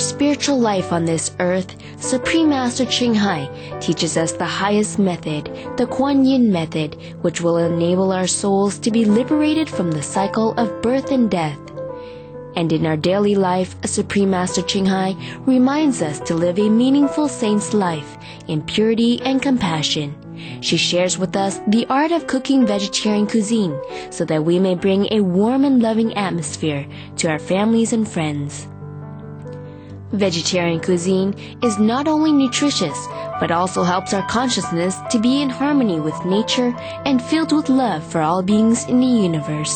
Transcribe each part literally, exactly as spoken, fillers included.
spiritual life on this earth, Supreme Master Ching Hai teaches us the highest method, the Kuan Yin method, which will enable our souls to be liberated from the cycle of birth and death. And in our daily life, Supreme Master Ching Hai reminds us to live a meaningful saint's life in purity and compassion. She shares with us the art of cooking vegetarian cuisine so that we may bring a warm and loving atmosphere to our families and friends. Vegetarian cuisine is not only nutritious, but also helps our consciousness to be in harmony with nature and filled with love for all beings in the universe.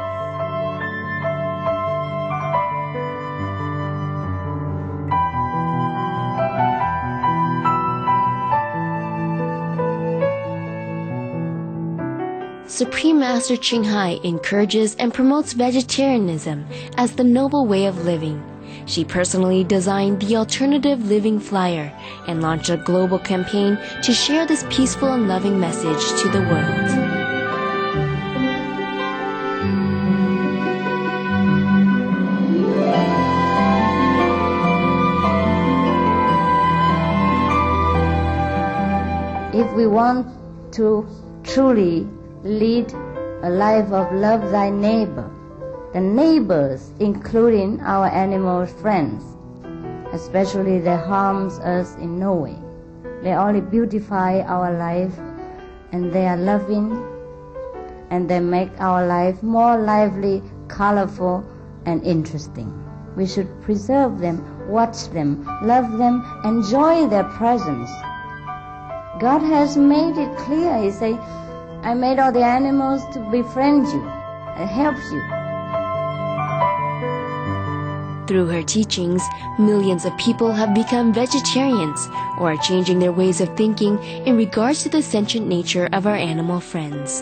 Supreme Master Ching Hai encourages and promotes vegetarianism as the noble way of living. She personally designed the Alternative Living Flyer and launched a global campaign to share this peaceful and loving message to the world. If we want to truly lead a life of love thy neighbor, the neighbors, including our animal friends, especially they harms us in no way. They only beautify our life, and they are loving, and they make our life more lively, colorful, and interesting. We should preserve them, watch them, love them, enjoy their presence. God has made it clear. He says, I made all the animals to befriend you and help you. Through her teachings, millions of people have become vegetarians or are changing their ways of thinking in regards to the sentient nature of our animal friends.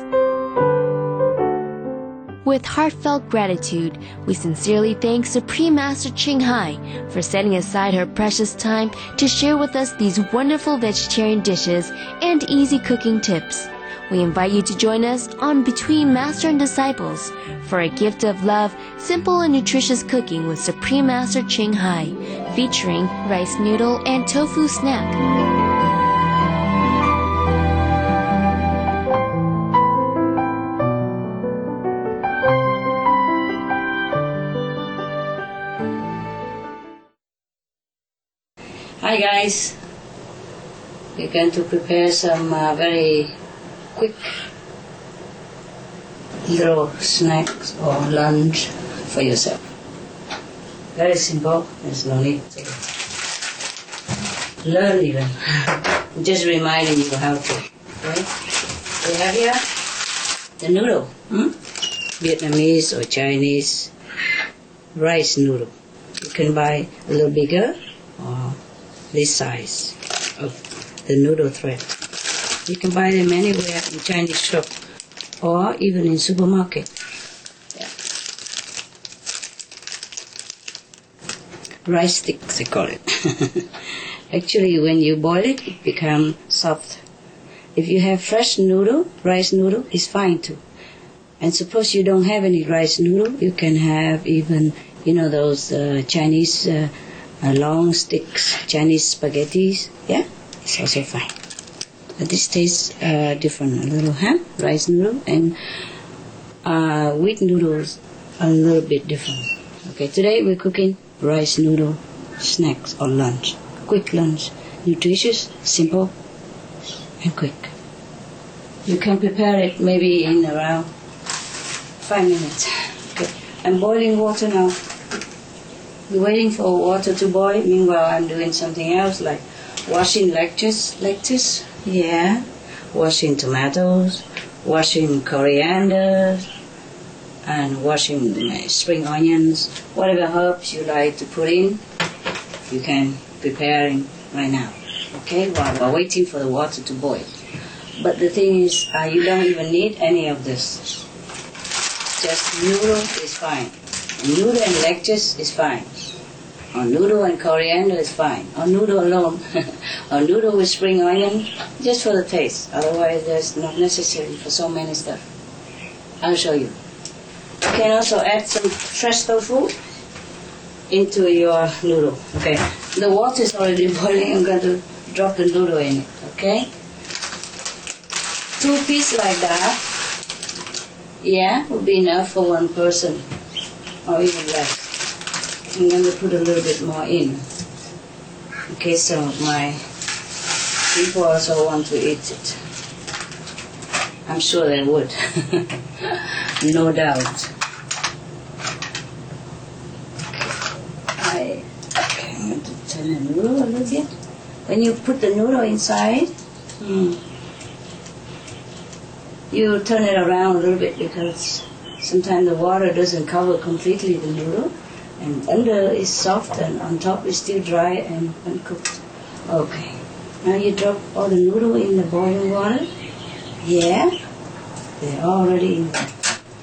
With heartfelt gratitude, we sincerely thank Supreme Master Ching Hai for setting aside her precious time to share with us these wonderful vegetarian dishes and easy cooking tips. We invite you to join us on Between Master and Disciples for a gift of love, simple and nutritious cooking with Supreme Master Ching Hai, featuring rice noodle and tofu snack. Hi guys, we're going to prepare some uh, very quick little snacks or lunch for yourself. Very simple, there's no need to learn even. Just reminding you how to. Okay? We have here the noodle, hmm? Vietnamese or Chinese rice noodle. You can buy a little bigger or this size of the noodle thread. You can buy them anywhere in Chinese shop or even in supermarket. Yeah. Rice sticks, they call it. Actually, when you boil it, it becomes soft. If you have fresh noodle, rice noodle, it's fine too. And suppose you don't have any rice noodle, you can have even, you know, those uh, Chinese uh, uh, long sticks, Chinese spaghettis. Yeah, it's also fine. But this tastes uh, different a little, huh? Rice noodle and uh, wheat noodles are a little bit different. Okay, today we're cooking rice noodle snacks or lunch. Quick lunch, nutritious, simple, and quick. You can prepare it maybe in around five minutes. Okay, I'm boiling water now. We're waiting for water to boil. Meanwhile, I'm doing something else like washing lettuce, lettuce. Yeah, washing tomatoes, washing coriander, and washing uh, spring onions, whatever herbs you like to put in, you can prepare it right now. Okay, while we're waiting for the water to boil. But the thing is, uh, you don't even need any of this. Just noodle is fine. Noodle and lettuce is fine. Or noodle and coriander is fine. Or noodle alone. Or noodle with spring onion, just for the taste. Otherwise, there's not necessary for so many stuff. I'll show you. You can also add some fresh tofu. into your noodle. Okay, the water is already boiling. I'm going to drop the noodle in it. Okay, two pieces like that. Yeah, will be enough for one person, or even less. I'm going to put a little bit more in. Okay, so my people also want to eat it. I'm sure they would. No doubt. I, okay, I'm going to turn the noodle a little bit. When you put the noodle inside, hmm, you turn it around a little bit because sometimes the water doesn't cover completely the noodle, and under is soft and on top is still dry and uncooked. Okay, now you drop all the noodle in the boiling water. Yeah, they're already in there.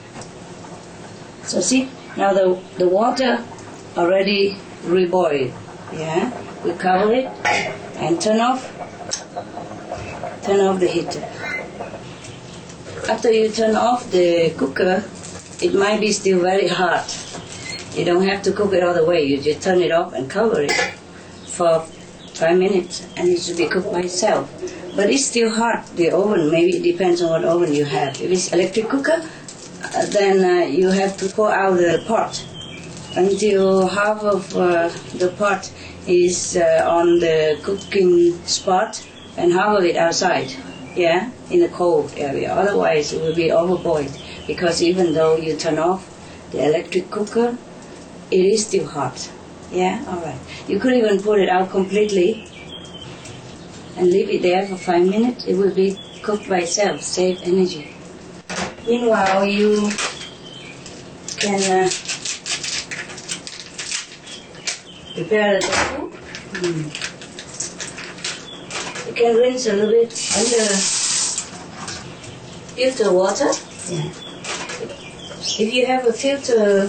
So see, now the, the water already reboiled. Yeah, we cover it and turn off, turn off the heater. After you turn off the cooker, it might be still very hot. You don't have to cook it all the way. You just turn it off and cover it for five minutes and it should be cooked by itself. But it's still hot, the oven. Maybe it depends on what oven you have. If it's electric cooker, uh, then uh, you have to pour out the pot until half of uh, the pot is uh, on the cooking spot and half of it outside. Yeah, in the cold area. Otherwise, it will be overboiled because even though you turn off the electric cooker, it is still hot. Yeah, all right. You could even put it out completely and leave it there for five minutes. It will be cooked by itself, save energy. Meanwhile, you can uh, prepare the tofu. Mm. You can rinse a little bit under filter water. Yeah. If you have a filter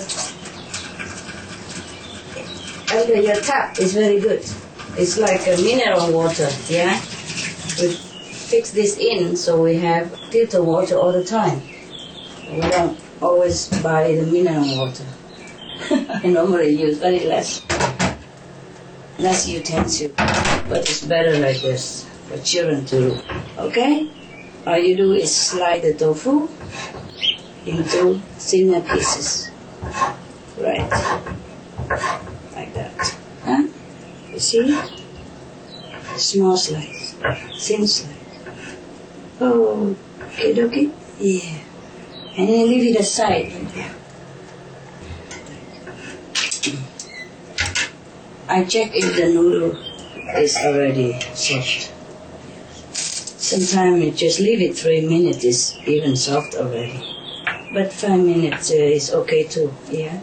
under your tap, it's very good. It's like a mineral water, yeah? We fix this in so we have filter water all the time. We don't always buy the mineral water. I normally use very less. Less utensil, but it's better like this for children to do. Okay? All you do is slide the tofu into thinner pieces. Right. Like that. Huh? You see? Small slice. Thin slice. Oh, okay, dokie? Yeah. And then leave it aside like that. I check if the noodle is already soft. Sometimes you just leave it three minutes, it's even soft already. But five minutes uh, is okay too, yeah.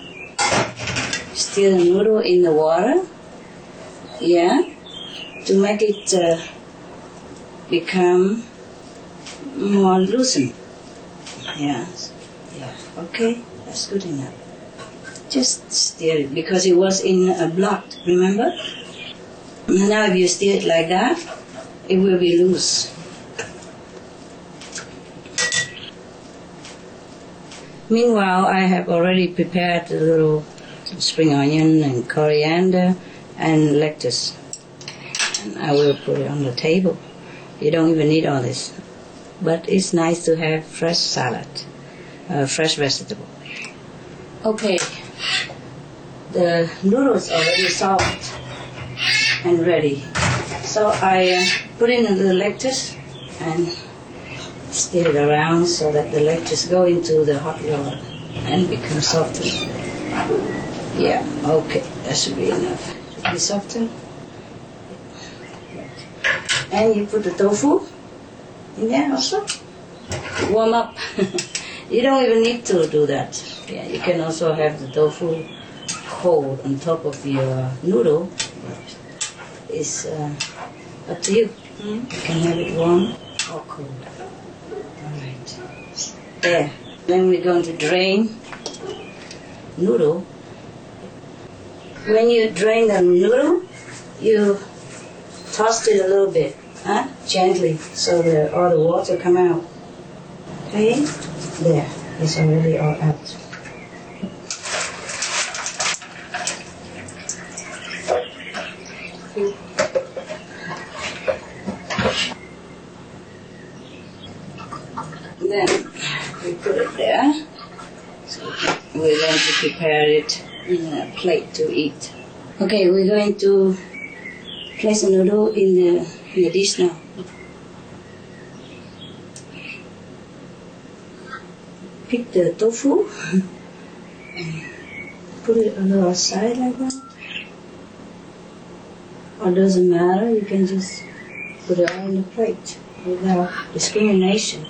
Stir the noodle in the water, yeah, to make it uh, become more loosened. Yeah, yeah, okay, that's good enough. Just stir it because it was in a block, remember? Now if you stir it like that, it will be loose. Meanwhile, I have already prepared a little spring onion and coriander and lettuce. And I will put it on the table. You don't even need all this. But it's nice to have fresh salad, uh, fresh vegetable. Okay. The noodles are already soft and ready. So I uh, put in a little lettuce and stir it around so that the lettuce go into the hot water and become softer. Yeah, okay, that should be enough. Should be softer. And you put the tofu in there also. Warm up. You don't even need to do that. Yeah, you can also have the tofu cold on top of your noodle. It's uh, up to you. Mm. You can have it warm or cold. Alright. There. Then we're going to drain noodle. When you drain the noodle, you toss it a little bit, huh? Gently, so that all the water come out. Okay? There. It's already all out. Then we put it there. So we're going to prepare it in a plate to eat. Okay, we're going to place the noodle in the, in the dish now. Pick the tofu and put it on the side like that. Or doesn't matter, you can just put it all in the plate without discrimination.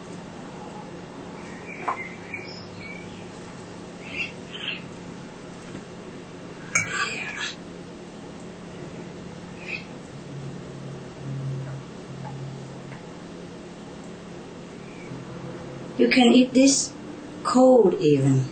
You can eat this cold even.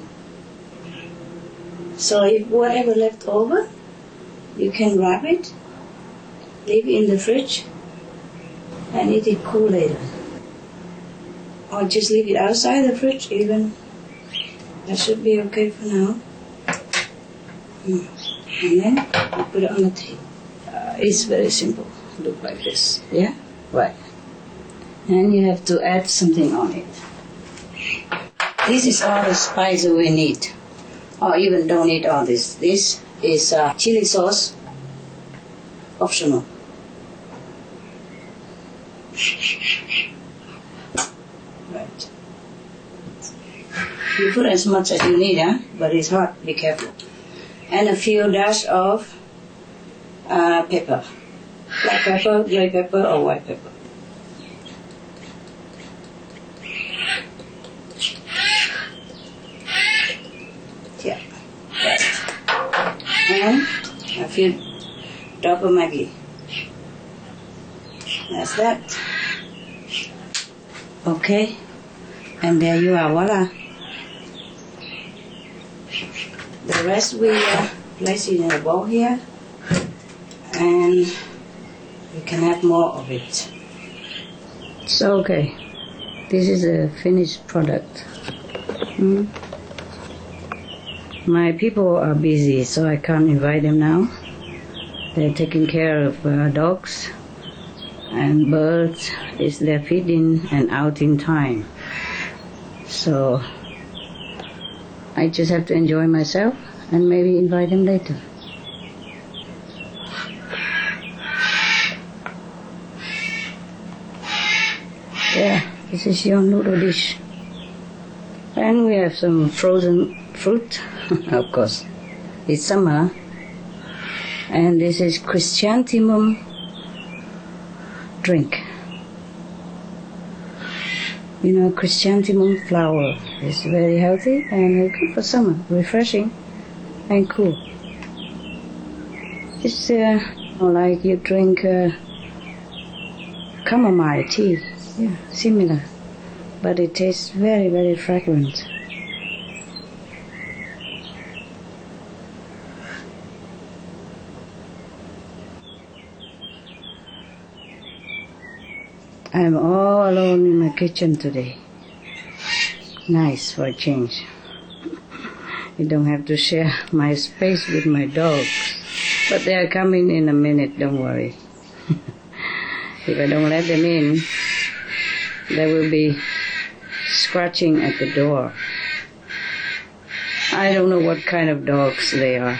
So if whatever left over, you can wrap it, leave it in the fridge, and eat it cool later. Or just leave it outside the fridge even. That should be okay for now. Mm. And then you put it on the table. Uh, it's very simple. Look like this. Yeah? Right. And you have to add something on it. This is all the spice we need. Or even don't need all this. This is uh, chili sauce. Optional. Right. You put as much as you need, huh? But it's hot, be careful. And a few dash of uh, pepper. Black pepper, gray pepper, or white pepper. Yeah. Right. And a few drop of Maggi. That's that. Okay. And there you are, voila. The rest we uh, place it in a bowl here. And you can have more of it. So, okay. This is a finished product. Mm. My people are busy, so I can't invite them now. They're taking care of uh, dogs and birds. It's their feeding and outing time. So I just have to enjoy myself and maybe invite them later. Yeah, this is your noodle dish. And we have some frozen fruit, of course. It's summer. And this is chrysanthemum drink. You know, chrysanthemum flower is very healthy and good for summer, refreshing and cool. It's uh, like you drink uh, chamomile tea, yeah, similar, but it tastes very, very fragrant. I'm all alone in my kitchen today. Nice for a change. You don't have to share my space with my dogs. But they are coming in a minute, don't worry. If I don't let them in, they will be scratching at the door. I don't know what kind of dogs they are.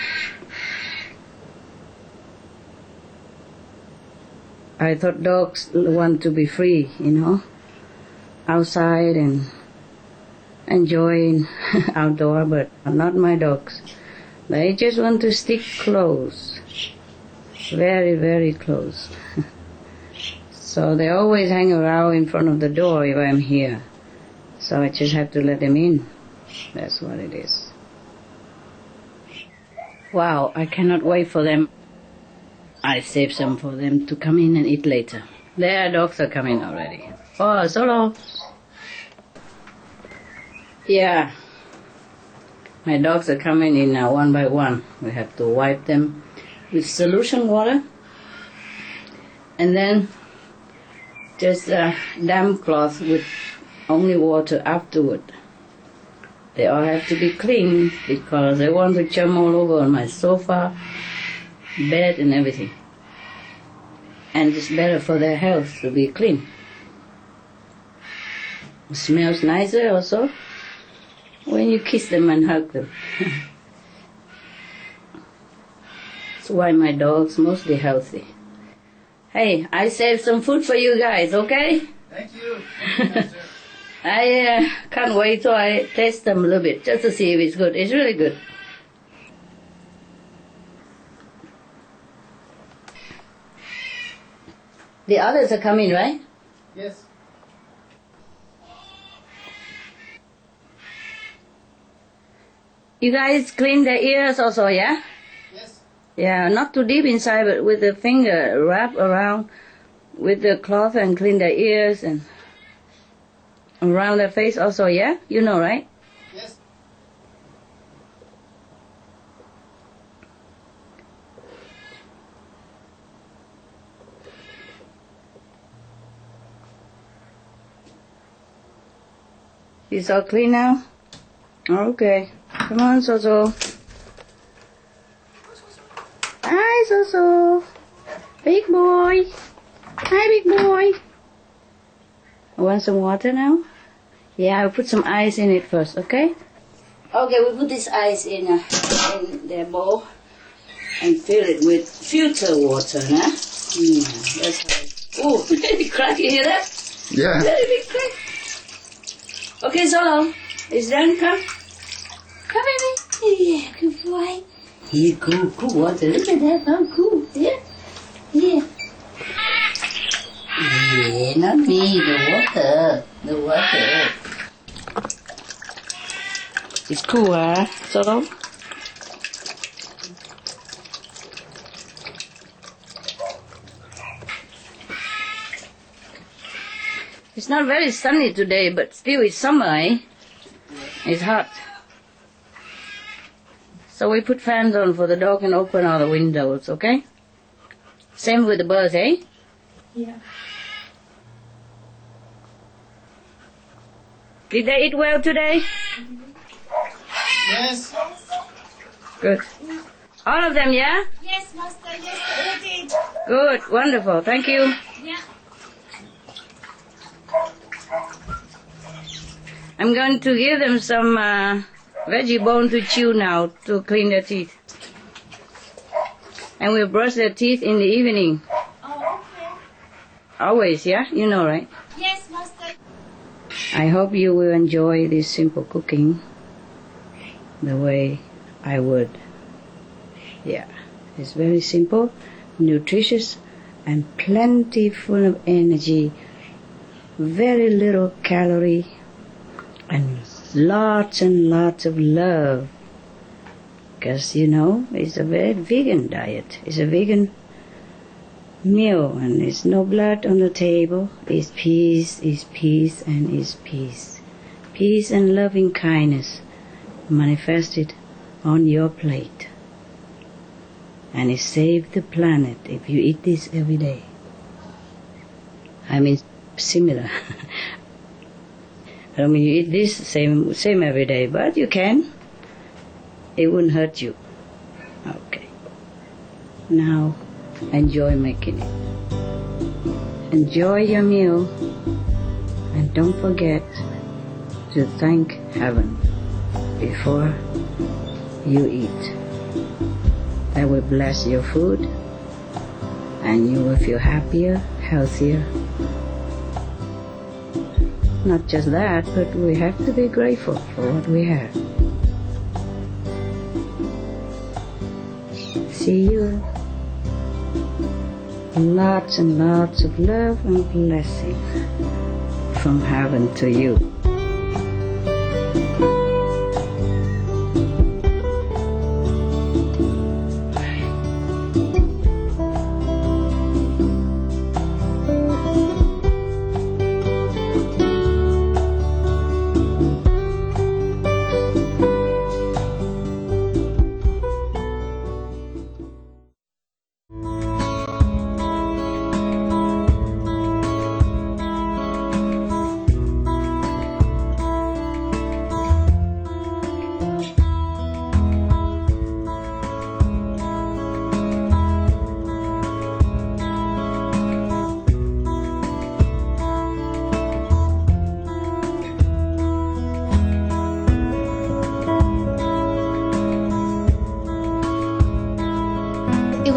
I thought dogs want to be free, you know, outside and enjoying outdoor, but not my dogs. They just want to stick close, very, very close. So they always hang around in front of the door if I'm here. So I just have to let them in. That's what it is. Wow, I cannot wait for them. I saved some for them to come in and eat later. Their dogs are coming already. Oh, Solo. Yeah. My dogs are coming in now one by one. We have to wipe them with solution water. And then just a damp cloth with only water afterward. They all have to be clean because they want to jump all over on my sofa, bed and everything. And it's better for their health to be clean. It smells nicer also when you kiss them and hug them. That's why my dog's mostly healthy. Hey, I saved some food for you guys, okay? Thank you. Thank you, Master. I uh, can't wait till I taste them a little bit just to see if it's good. It's really good. The others are coming, right? Yes. You guys clean the ears also, yeah? Yes. Yeah, not too deep inside, but with the finger wrap around with the cloth and clean their ears and around their face also, yeah? You know, right? Yes. It's all clean now? Okay. Come on, Soso. Hi, Soso. Big boy. Hi, big boy. Want some water now? Yeah, I'll put some ice in it first, okay? Okay, we put this ice in, uh, in the bowl and fill it with filter water, huh? Mm, that's right. Oh, baby crack, you hear that? Yeah. Baby crack. Okay, Solo, it's done, come. Come, baby. Yeah, good boy. Yeah, cool, cool water. Look at that, how cool. Yeah, yeah. Yeah, not me, the water. The water. It's cool, huh, Solo? It's not very sunny today, but still it's summer, eh? It's hot. So we put fans on for the dog and open all the windows, okay? Same with the birds, eh? Yeah. Did they eat well today? Yes. Good. All of them, yeah? Yes, Master. Yes, they did. Good, wonderful. Thank you. Yeah. I'm going to give them some uh, veggie bone to chew now to clean their teeth. And we'll brush their teeth in the evening. Oh, okay. Always, yeah? You know, right? Yes, Master. I hope you will enjoy this simple cooking the way I would. Yeah, it's very simple, nutritious, and plenty full of energy. Very little calorie and lots and lots of love. Because, you know, it's a very vegan diet. It's a vegan meal and it's no blood on the table. It's peace, it's peace, and it's peace. Peace and loving kindness manifested on your plate. And it saves the planet if you eat this every day. I mean, similar. I mean, you eat this same same every day, but you can. It wouldn't hurt you. Okay. Now, enjoy making it. Enjoy your meal, and don't forget to thank heaven before you eat. That will bless your food, and you will feel happier, healthier. Not just that, but we have to be grateful for what we have. See you. Lots and lots of love and blessing from heaven to you.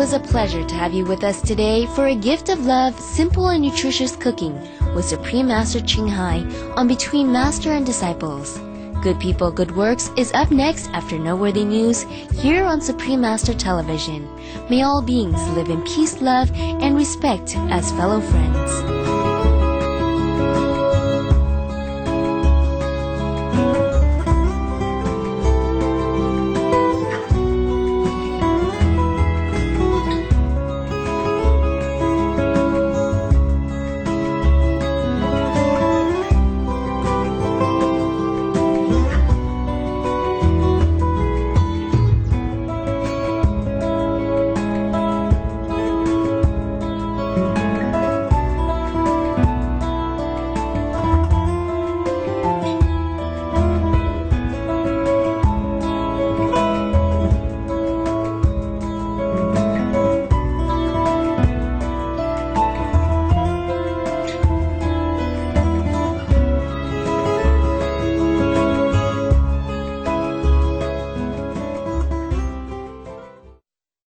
was a pleasure to have you with us today for a gift of love, simple and nutritious cooking with Supreme Master Ching Hai on Between Master and Disciples. Good People, Good Works is up next after Noteworthy News here on Supreme Master Television. May all beings live in peace, love, and respect as fellow friends.